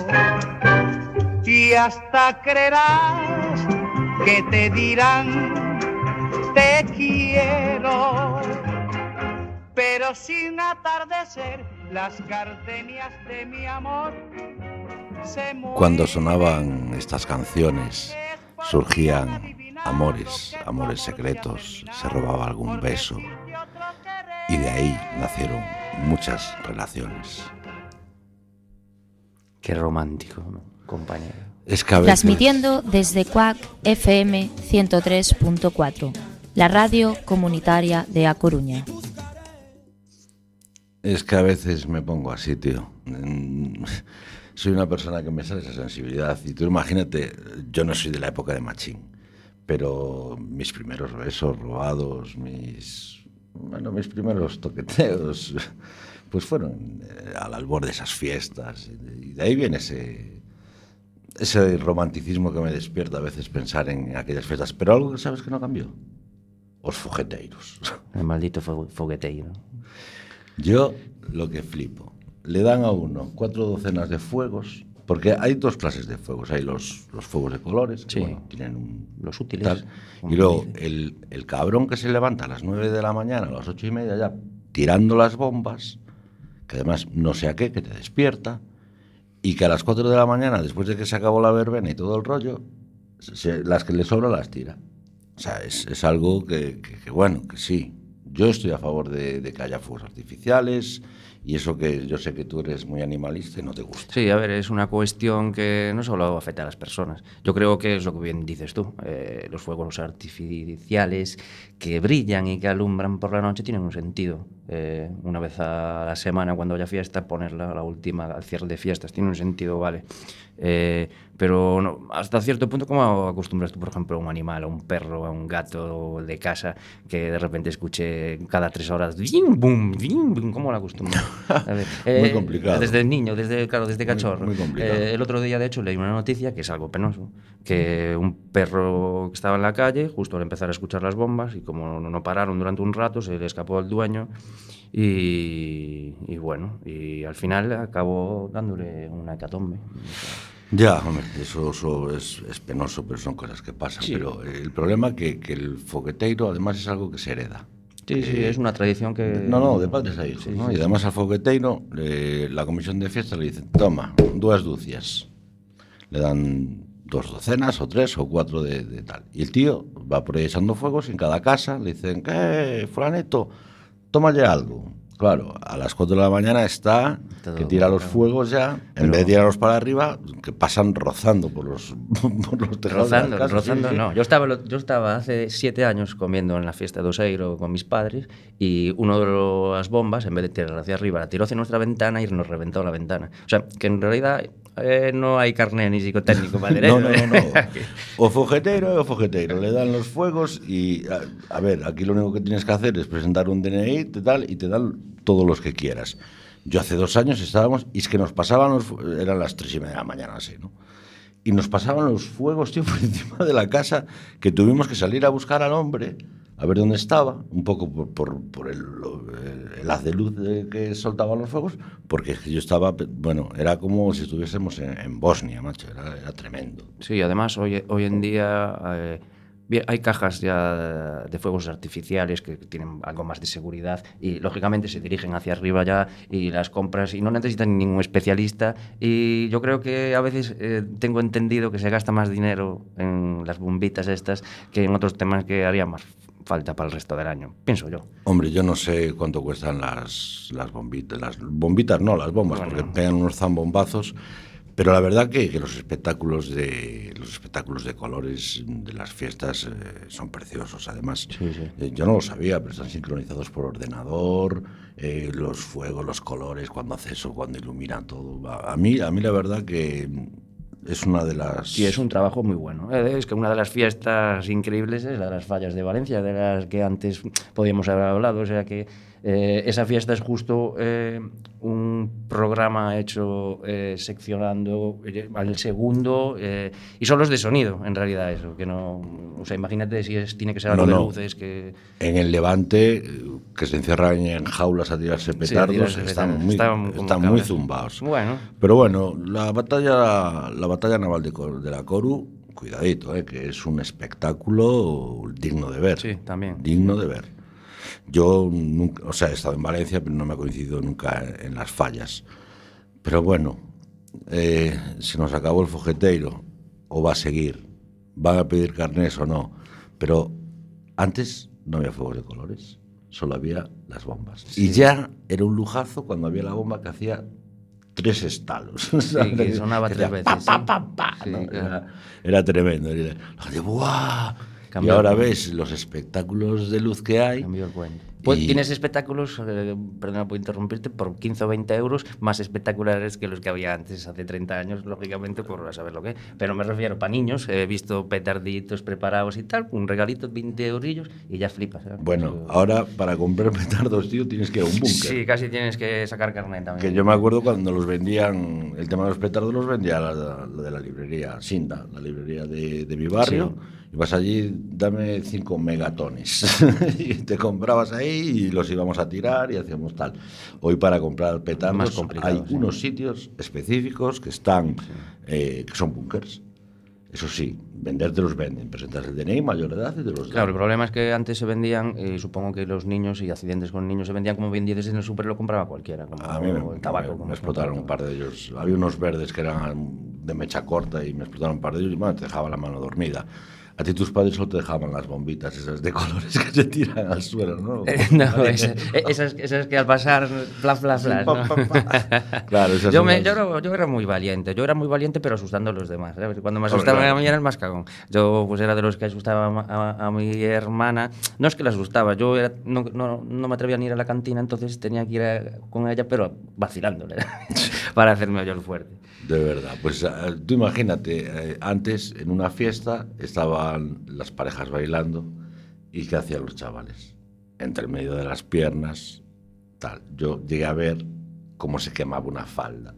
[SPEAKER 10] Y hasta creerás que te dirán te quiero, pero sin atardecer las gardenias de mi amor se mueren.
[SPEAKER 3] Cuando sonaban estas canciones surgían amores secretos, se robaba algún beso y de ahí nacieron muchas relaciones.
[SPEAKER 4] Qué romántico, ¿no, compañero?
[SPEAKER 3] Es que a veces...
[SPEAKER 2] Transmitiendo desde CUAC FM 103.4, la radio comunitaria de A Coruña.
[SPEAKER 3] Es que a veces me pongo así, tío. Soy una persona que me sale esa sensibilidad. Y tú imagínate, yo no soy de la época de Machín, pero mis primeros besos robados, mis primeros toqueteos, pues fueron al albor de esas fiestas. Y de ahí viene ese romanticismo que me despierta a veces pensar en aquellas fiestas. Pero algo que sabes que no cambió: os fogueteiros.
[SPEAKER 4] El maldito fogueteiro.
[SPEAKER 3] Yo lo que flipo, le dan a uno 4 docenas de fuegos, porque hay 2 clases de fuegos. Hay los fuegos de colores, que
[SPEAKER 4] sí,
[SPEAKER 3] bueno, tienen
[SPEAKER 4] los útiles.
[SPEAKER 3] Tal, y luego el cabrón que se levanta a las 9 de la mañana, a las 8:30 ya, tirando las bombas, que además no sé a qué, que te despierta, y que a las 4 de la mañana, después de que se acabó la verbena y todo el rollo, las que le sobran las tira. O sea, es algo que bueno, que sí. Yo estoy a favor de que haya fuegos artificiales, y eso que yo sé que tú eres muy animalista y no te gusta.
[SPEAKER 4] Sí, a ver, es una cuestión que no solo afecta a las personas. Yo creo que es lo que bien dices tú. Los fuegos artificiales que brillan y que alumbran por la noche tienen un sentido. Una vez a la semana, cuando haya fiesta, ponerla la última al cierre de fiestas tiene un sentido, vale. Pero no, hasta cierto punto, ¿cómo acostumbras tú, por ejemplo, a un animal, a un perro, a un gato de casa, que de repente escuche cada 3 horas ¡bim, bum, bim, bum! ¿Cómo lo acostumbras?
[SPEAKER 3] Muy complicado.
[SPEAKER 4] Desde niño, desde cachorro.
[SPEAKER 3] Muy complicado.
[SPEAKER 4] El otro día, de hecho, leí una noticia que es algo penoso, que un perro que estaba en la calle, justo al empezar a escuchar las bombas, y como no pararon durante un rato, se le escapó al dueño y bueno, y al final acabó dándole una hecatombe.
[SPEAKER 3] Ya, hombre, eso es penoso, pero son cosas que pasan.
[SPEAKER 4] Sí.
[SPEAKER 3] Pero el problema es que el fogueteiro además es algo que se hereda.
[SPEAKER 4] Sí, es una tradición que...
[SPEAKER 3] No, de padres a hijos,
[SPEAKER 4] sí,
[SPEAKER 3] ¿no?
[SPEAKER 4] Sí,
[SPEAKER 3] y además al fogueteiro, la comisión de fiesta le dice: toma, 2 ducias. Le dan 2 docenas o 3 o 4 de tal. Y el tío va por ahí echando fuegos, y en cada casa le dicen: ¿qué, fulaneto? Tómale algo. Claro, a las 4 de la mañana está todo, que tira los fuegos ya, en vez de tirarlos para arriba, que pasan rozando por los tejados de las casas.
[SPEAKER 4] Rozando,
[SPEAKER 3] sí.
[SPEAKER 4] No. Yo estaba hace 7 años comiendo en la fiesta de Oseiro con mis padres, y uno de las bombas, en vez de tirarla hacia arriba, la tiró hacia nuestra ventana y nos reventó la ventana. O sea, que en realidad no hay carné ni psicotécnico para derecho.
[SPEAKER 3] No. O fogueteiro. Le dan los fuegos y, a ver, aquí lo único que tienes que hacer es presentar un DNI y te dan todos los que quieras. Yo hace 2 años estábamos, y es que nos pasaban eran las 3:30 de la mañana, así, ¿no? Y nos pasaban los fuegos, tío, por encima de la casa, que tuvimos que salir a buscar al hombre, a ver dónde estaba, un poco por el haz de luz que soltaban los fuegos, porque yo estaba, bueno, era como si estuviésemos en Bosnia, macho, era tremendo.
[SPEAKER 4] Sí, además hoy en día hay cajas ya de fuegos artificiales que tienen algo más de seguridad, y lógicamente se dirigen hacia arriba ya, y las compras, y no necesitan ningún especialista, y yo creo que a veces tengo entendido que se gasta más dinero en las bombitas estas que en otros temas que haría más falta para el resto del año, pienso yo.
[SPEAKER 3] Hombre, yo no sé cuánto cuestan las bombitas. Las bombitas no, las bombas, bueno, porque pegan unos zambombazos. Pero la verdad que los espectáculos de colores de las fiestas son preciosos. Además, sí. Yo no lo sabía, pero están sincronizados por ordenador, los fuegos, los colores, cuando hace eso, cuando ilumina todo. A mí la verdad que es una de las...
[SPEAKER 4] Sí, es un trabajo muy bueno. Es que una de las fiestas increíbles es la de las fallas de Valencia, de las que antes podíamos haber hablado. O sea que esa fiesta es justo un programa hecho seccionando al segundo, y solo es de sonido, en realidad, eso. Que no, o sea, imagínate si tiene que ser algo de luces. Que...
[SPEAKER 3] En el Levante, que se encierran en jaulas a tirarse petardos, están muy zumbados.
[SPEAKER 4] Bueno.
[SPEAKER 3] Pero bueno, la batalla naval de la Coru, cuidadito, que es un espectáculo digno de ver.
[SPEAKER 4] Sí, también.
[SPEAKER 3] Digno de ver. Yo nunca, o sea, he estado en Valencia, pero no me ha coincidido nunca en las fallas. Pero bueno, se nos acabó el fogueteiro, o va a seguir, van a pedir carnés o no. Pero antes no había fuegos de colores, solo había las bombas. Sí. Y ya era un lujazo cuando había la bomba que hacía 3 estalos.
[SPEAKER 4] Sí, que sonaba 3 veces.
[SPEAKER 3] Sí, ¿no? Era tremendo. Lo de ¡buah! Y ahora ves los espectáculos de luz que hay.
[SPEAKER 4] Cambió el cuento. Pues tienes espectáculos, perdona por interrumpirte, por 15 o 20 euros más espectaculares que los que había antes, hace 30 años, lógicamente, por saber lo que es. Pero me refiero para niños, he visto petarditos preparados y tal, un regalito, 20 eurillos y ya flipas. ¿Sabes?
[SPEAKER 3] Bueno, ahora para comprar petardos, tío, tienes que ir a un búnker.
[SPEAKER 4] Sí, casi tienes que sacar carnet también.
[SPEAKER 3] Que yo me acuerdo cuando los vendían, el tema de los petardos los vendía la de la librería Sinda, la librería de mi barrio. Sí. Y vas allí, dame 5 megatones. Y te comprabas ahí y los íbamos a tirar y hacíamos tal. Hoy para comprar petardos hay unos sitios específicos que están, que son búnkers. Eso sí, vender te los venden, presentas el DNI, mayor de edad y te los dan.
[SPEAKER 4] Claro, el problema es que antes se vendían, supongo que los niños y accidentes con niños se vendían como bien dices en el súper, lo compraba cualquiera. Como
[SPEAKER 3] a mí el tabaco. Me explotaron un par de ellos. Había unos verdes que eran de mecha corta y me explotaron un par de ellos y bueno, te dejaba la mano dormida. A ti tus padres solo te dejaban las bombitas esas de colores que se tiran al suelo, ¿no?
[SPEAKER 4] No, esas que al pasar, flash, ¿no?
[SPEAKER 3] Claro, esas
[SPEAKER 4] yo era muy valiente. Yo era muy valiente, pero asustando a los demás. ¿Sabes? Cuando me asustaban a mí era el más cagón. Yo pues era de los que asustaba a mi hermana. No es que la asustaba, yo no me atrevía ni a ir a la cantina, entonces tenía que ir con ella, pero vacilándole, para hacerme yo el fuerte.
[SPEAKER 3] De verdad, pues tú imagínate, antes en una fiesta estaban las parejas bailando y ¿qué hacían los chavales? Entre medio de las piernas, tal. Yo llegué a ver cómo se quemaba una falda.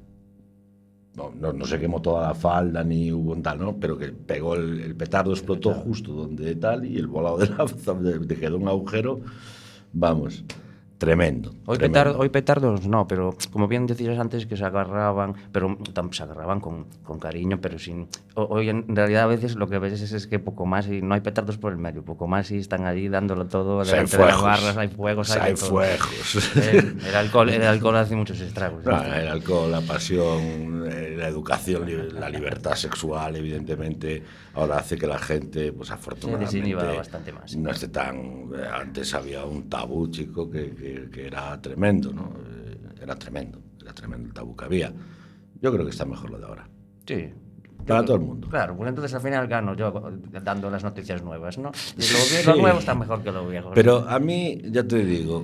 [SPEAKER 3] No se quemó toda la falda ni hubo un tal, ¿no? Pero que pegó el petardo, explotó justo donde tal y el volado de la quedó un agujero, vamos... Tremendo.
[SPEAKER 4] Hoy petardos no, pero como bien decías antes que se agarraban, pero se agarraban con cariño, pero sin... Hoy en realidad a veces lo que ves es que poco más y no hay petardos por el medio, poco más y están allí dándolo todo delante de las barras, hay fuegos,
[SPEAKER 3] hay fuegos.
[SPEAKER 4] El alcohol hace muchos estragos.
[SPEAKER 3] No, el alcohol, la pasión, la educación, la libertad sexual, evidentemente, ahora hace que la gente, pues afortunadamente,
[SPEAKER 4] bastante más.
[SPEAKER 3] No esté tan... Antes había un tabú, chico, que era tremendo, ¿no? Era tremendo el tabú que había. Yo creo que está mejor lo de ahora.
[SPEAKER 4] Sí.
[SPEAKER 3] Para todo el mundo.
[SPEAKER 4] Claro, pues entonces al final gano yo dando las noticias nuevas, ¿no? Lo nuevo está mejor que lo viejo.
[SPEAKER 3] Pero a mí, ya te digo,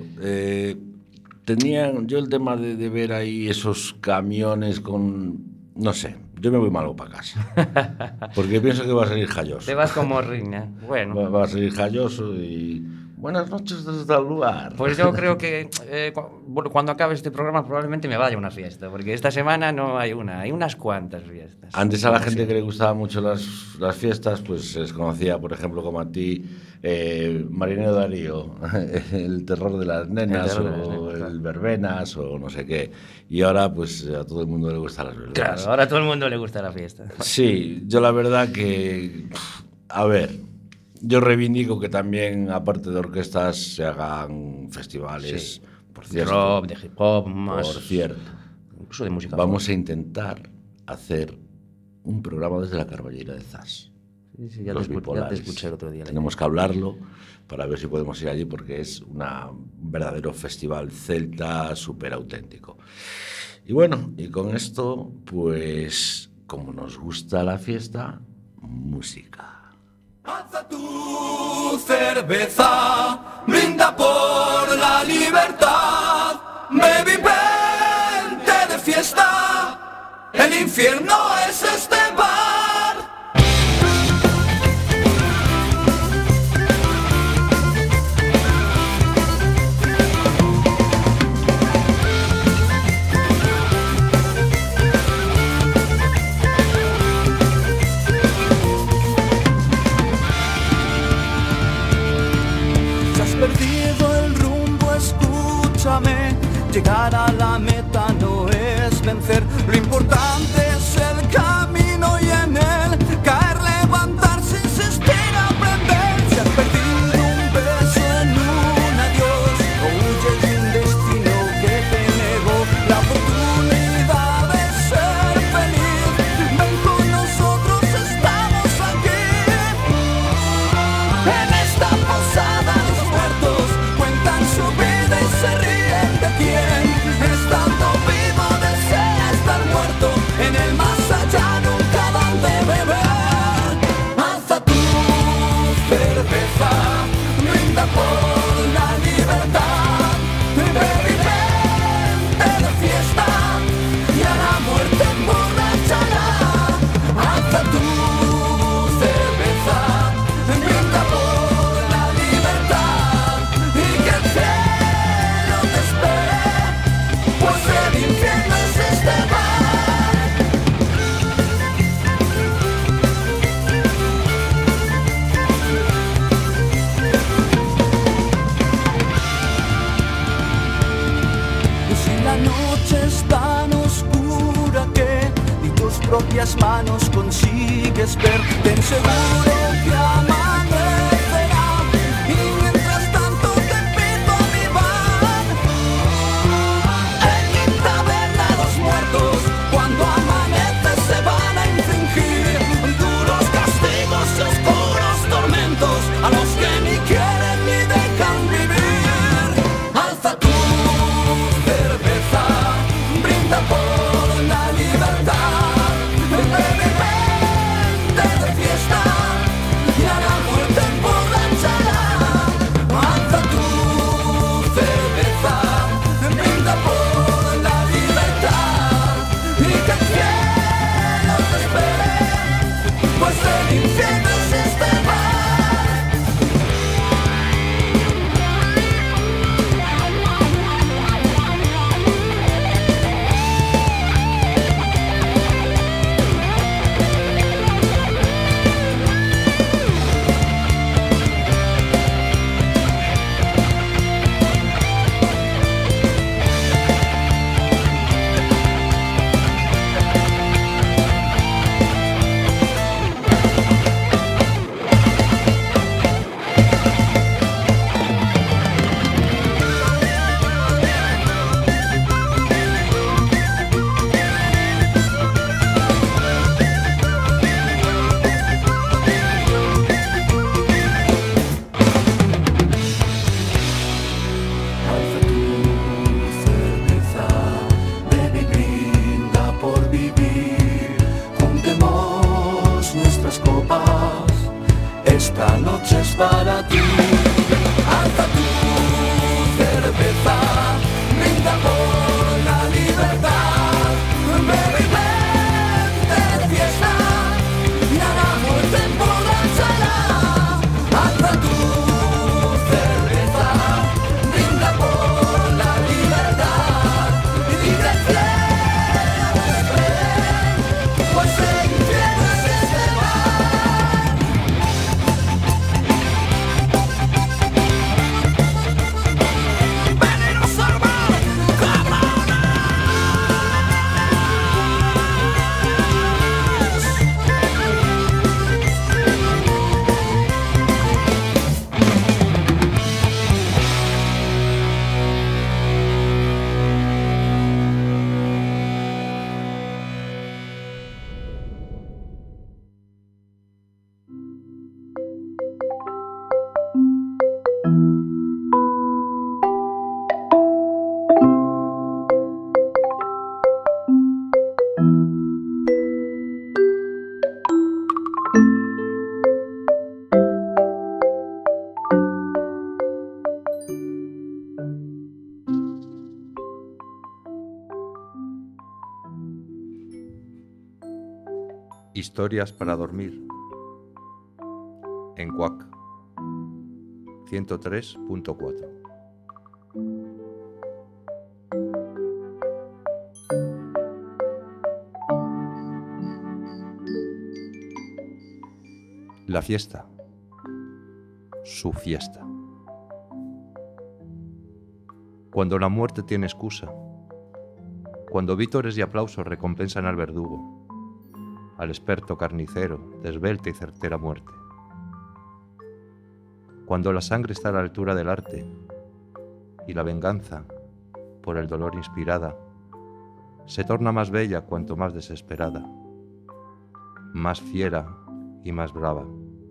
[SPEAKER 3] tenían yo el tema de ver ahí esos camiones con... No sé, yo me voy malo para casa. Porque pienso que va a salir jalloso.
[SPEAKER 4] Te vas como riña. Bueno.
[SPEAKER 3] Va a salir jalloso y... Buenas noches desde el lugar.
[SPEAKER 4] Pues yo creo que cuando acabe este programa probablemente me vaya a una fiesta, porque esta semana no hay una, hay unas cuantas fiestas.
[SPEAKER 3] Antes a la gente que le gustaban mucho las fiestas, pues se les conocía, por ejemplo, como a ti, Marinero Darío, el terror de las nenas, el verbenas, o no sé qué. Y ahora, pues a todo el mundo le gustan las verbenas.
[SPEAKER 4] Claro, ahora a todo el mundo le gusta la fiesta.
[SPEAKER 3] Sí, yo la verdad que... A ver... Yo reivindico que también, aparte de orquestas, se hagan festivales, por cierto.
[SPEAKER 4] De rock, de hip hop, más...
[SPEAKER 3] Por cierto.
[SPEAKER 4] Incluso de música.
[SPEAKER 3] Vamos a intentar hacer un programa desde la Carballera de Zas.
[SPEAKER 4] Sí, ya te escuché el otro día.
[SPEAKER 3] Tenemos que hablarlo para ver si podemos ir allí, porque es un verdadero festival celta súper auténtico. Y bueno, y con esto, pues, como nos gusta la fiesta, música.
[SPEAKER 1] Alza tu cerveza, brinda por la libertad, baby, vente de fiesta, el infierno es este bar.
[SPEAKER 9] Lo importante es el camino y en él caer, levantarse, insistir, aprender. Si has perdido un beso en un adiós o huyes de un destino que te negó la oportunidad de ser feliz, ven con nosotros, estamos aquí. En esta posada los muertos cuentan su vida y se ríen de quién. Estando vivo desea estar muerto, en el más allá nunca dan de beber. Alza tu cerveza, brinda por la libertad, bebe y vente de fiesta y a la muerte emborrachará. Alza tu cerveza, brinda por la libertad y que el cielo te espere, pues el infierno es este bar. Y si la noche es tan oscura que ni tus propias manos consigues ver, ten seguro que amanecerá. Y mientras tanto te invito a mi bar. En mi taberna los muertos cuando amanece se van a infringir duros castigos y oscuros tormentos a los que ni quieren ni dejan vivir. Alza tu cerveza, brinda por la libertad, bebe y vente de fiesta y a la muerte emborrachará. Alza tu cerveza, brinda por la libertad y que el cielo te espere, pues el infierno es este bar. Alza tu cerveza, bebe y brinda por vivir. Juntemos nuestras copas, esta noche es para ti. Alza tu cerveza, brinda por la libertad, bebe y vente de fiesta y a la muerte emborrachará. Alza tu cerveza, brinda por la libertad y que el cielo te espere, pues el infierno es este bar. Venenoso hermano, cabrones.
[SPEAKER 5] Historias para dormir. En Cuac 103.4. La fiesta. Su fiesta. Cuando la muerte tiene excusa. Cuando vítores y aplausos recompensan al verdugo, al experto carnicero de esbelta y certera muerte. Cuando la sangre está a la altura del arte y la venganza, por el dolor inspirada, se torna más bella cuanto más desesperada, más fiera y más brava.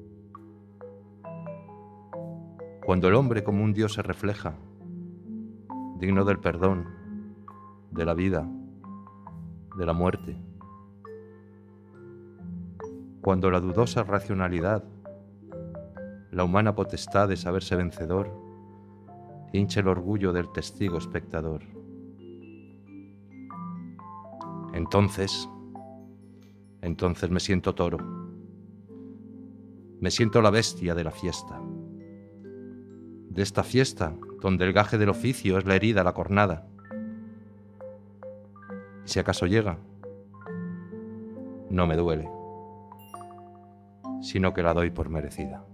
[SPEAKER 5] Cuando el hombre como un dios se refleja, digno del perdón, de la vida, de la muerte. Cuando la dudosa racionalidad, la humana potestad de saberse vencedor, hincha el orgullo del testigo espectador. Entonces me siento toro. Me siento la bestia de la fiesta. De esta fiesta, donde el gaje del oficio es la herida, la cornada. Y si acaso llega, no me duele, sino que la doy por merecida.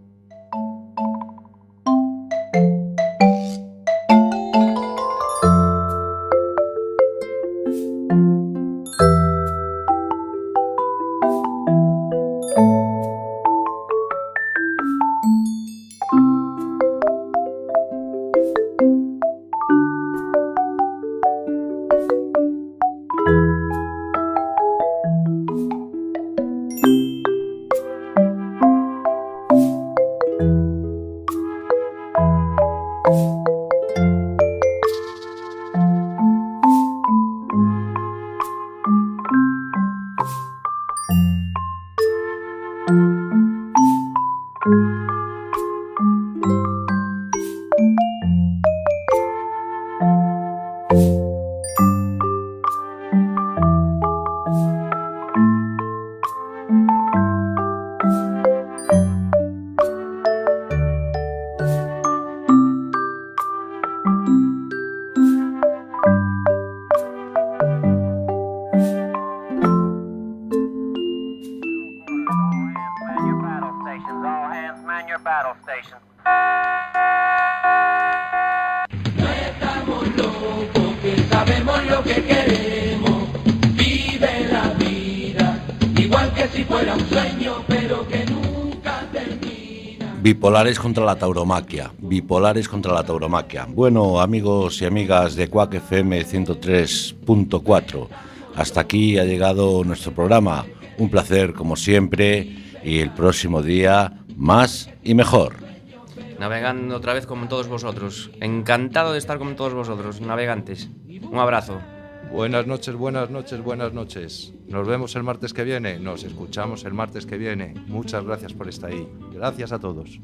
[SPEAKER 3] Bipolares contra la tauromaquia, bipolares contra la tauromaquia. Bueno, amigos y amigas de Quack FM 103.4, hasta aquí ha llegado nuestro programa. Un placer como siempre y el próximo día más y mejor.
[SPEAKER 4] Navegando otra vez con todos vosotros. Encantado de estar con todos vosotros, navegantes. Un abrazo.
[SPEAKER 5] Buenas noches, buenas noches, buenas noches. Nos vemos el martes que viene, nos escuchamos el martes que viene. Muchas gracias por estar ahí. Gracias a todos.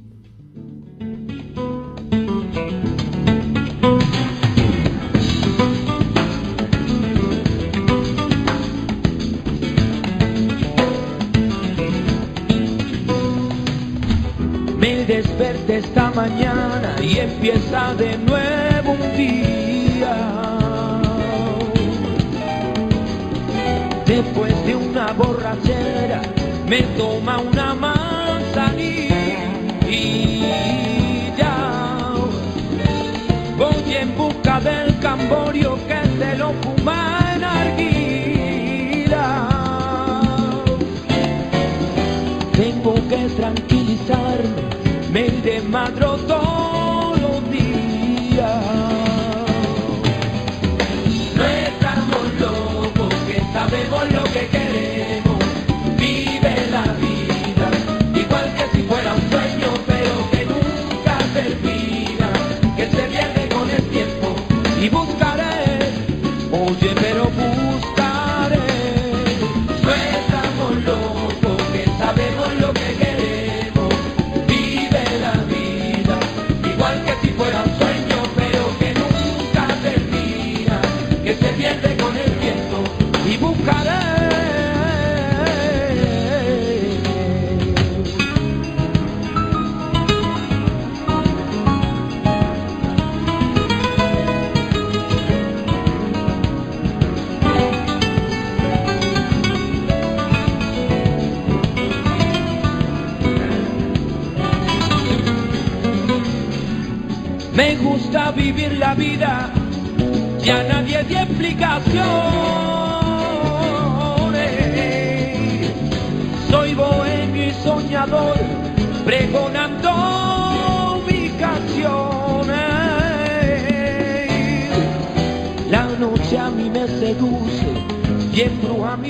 [SPEAKER 1] Me desperté esta mañana y empieza de nuevo un día. Después de una borrachera me toma una manzanilla. Voy en busca del camborio que se lo fuma en arguila. Tengo que tranquilizarme, me desmadro todos los días. No estamos locos, que sabemos lo que queremos. Vive la vida, igual que si fuera un sueño, pero que nunca termina, que se pierde con el tiempo. Y buscaré, oye, pero buscaré. No estamos locos, que sabemos lo que queremos. Vive la vida, igual que si fuera un sueño, pero que nunca termina, que se pierde con el tiempo. Y buscaré. Me gusta vivir la vida y a nadie di explicaciones. Soy bohemio y soñador, pregonando mis canciones. La noche a mí me seduce y embruja mi